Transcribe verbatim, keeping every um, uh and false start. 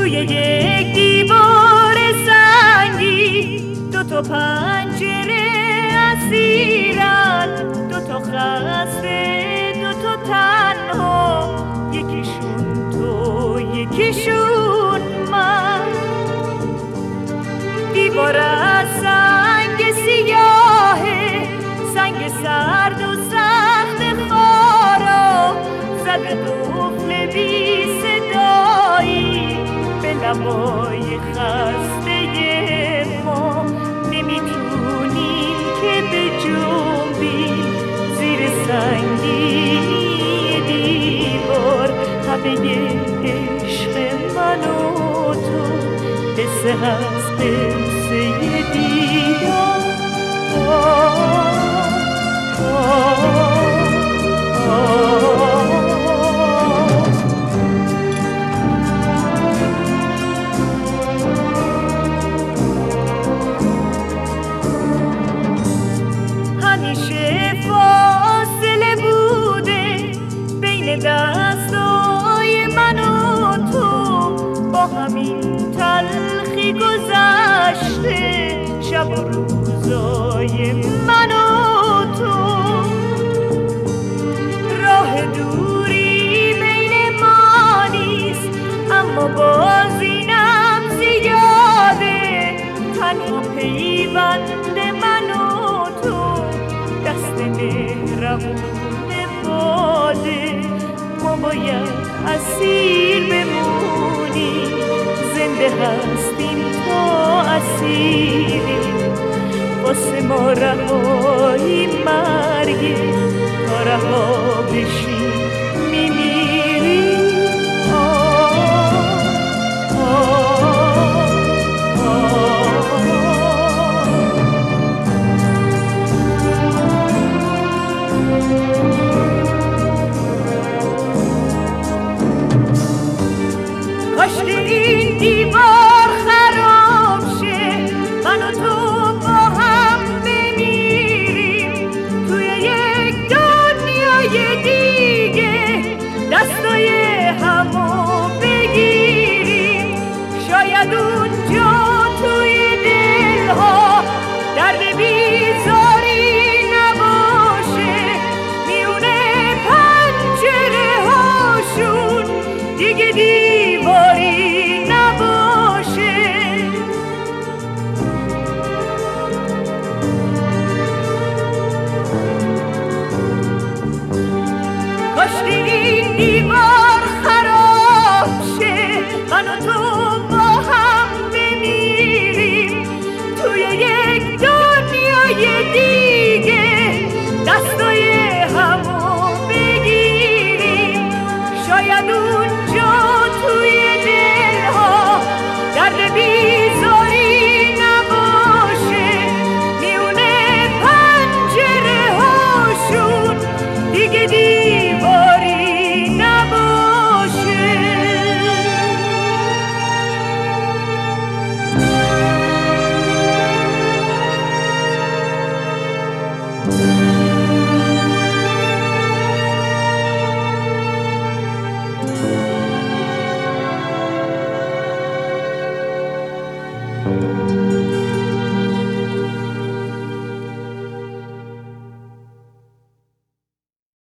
روی یک دیوار سنگی دو تا پنجره اسیرن، دو تا خسته دو تا تنها، یکیشون تو یکیشون من. دیوار از سنگ سیاهه، سنگ سرد و سخت خارا، زده دفل بی صدایی به لبای خسته ما. نمیتونیم که بجنبیم زیر سنگینی دیوار، همه عشق من و تو قصه هست، قصه دیدار. آه آه آه همیشه فاصله بوده بین دستای من و تو، با همین تلخی گذشته شب و روزای من و تو. راه دوری بین ما نیست، اما باز اینم زیاده، تنها پیوند من و تو دست مهربون باده. ما باید اسیر بمونیم، زنده هستیم تا اسیریم، واسه ما رهایی من